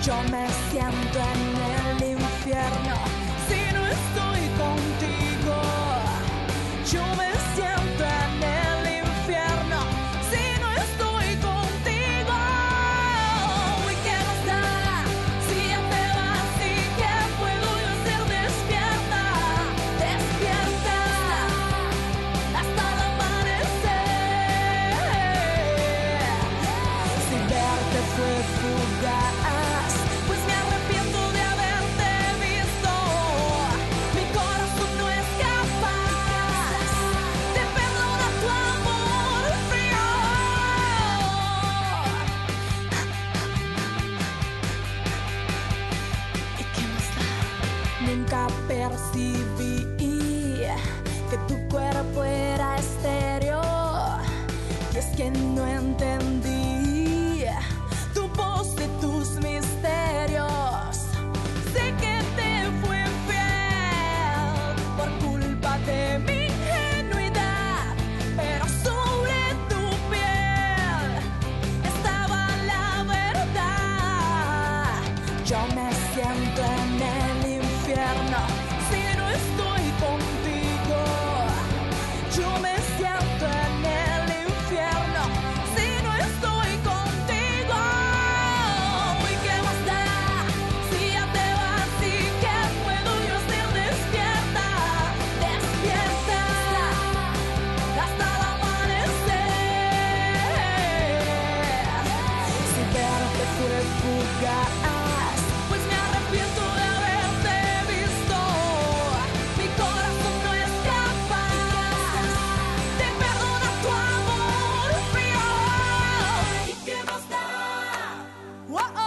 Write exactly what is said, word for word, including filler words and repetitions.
Yo me siento en el infierno si no estoy contigo. Yo me siento en el infierno si no estoy contigo. ¿Y qué más da si ya te vas? ¿Y qué puedo yo hacer? Despierta, despierta hasta el amanecer. Si verte fue fugaz, pues me arrepiento de haberte visto. Mi corazón no es capaz de perdonar tu amor frío. ¿Y qué más da? Nunca percibí que tu cuerpo era estéreo. Y es que no entendí tu voz y tus misterios. Sé que te fui fiel por culpa de mi ingenuidad, pero sobre tu piel estaba la verdad. Yo me siento en el infierno si no estoy contigo. Yo me siento en el infierno si no estoy contigo. ¿Y qué más da si ya te vas? ¿Y qué puedo yo hacer? Despierta, despierta hasta el amanecer. Si verte fue fugaz, pues me arrepiento de haberte visto. Mi corazón no es capaz de perdonar tu amor frío. ¿Y qué más da? Oh, oh.